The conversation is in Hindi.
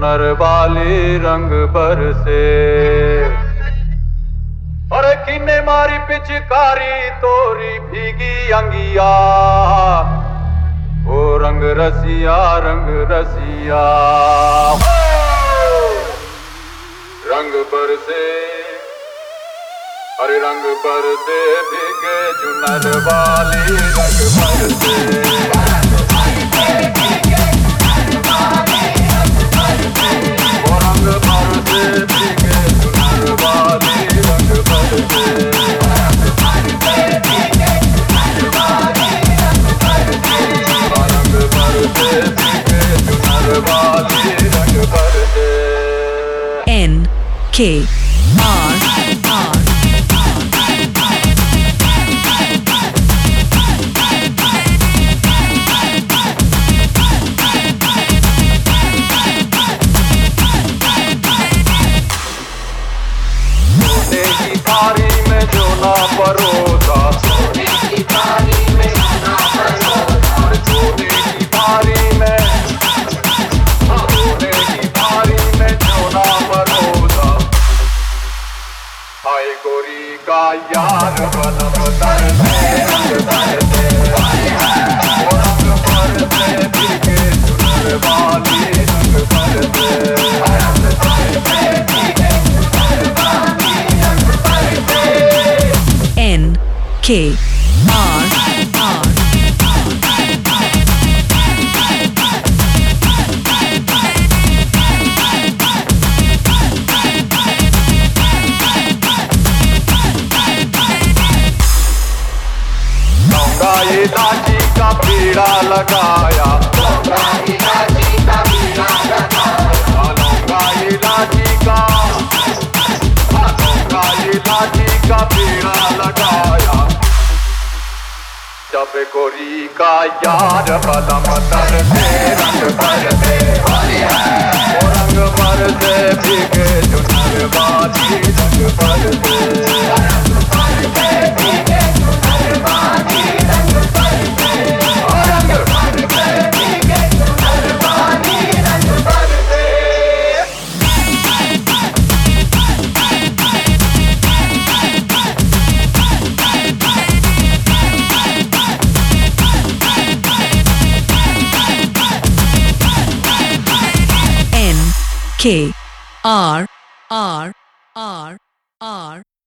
चुनर वाली रंग बरसे। अरे किन्ने मारी पिचकारी तोरी भीगी अंगिया, ओ रंग रसिया रंग रसिया। रंग बरसे, अरे रंग बरसे भीगे चुनर वाली रंग बरसे। NKR थारी में जो ना परोसा, सोने की थारी में जो ना परोसा, सोने की थारी में, सोने की थारी में जो ना परोसा। हाय गोरी का यार बलम तरसे रंग बरसे, रंग बरसे भीगे चुनर वाली रंग बरसे। NKR इलाची का पीड़ा लगाया, इलाची का पीड़ा लगाया, इलाची का, इलाची का पीड़ा लगाया। जब गोरी का यार बलम तरसे रंग बरसे, रंग बरसे भीगे चुनर वाली रंग बरसे। NKR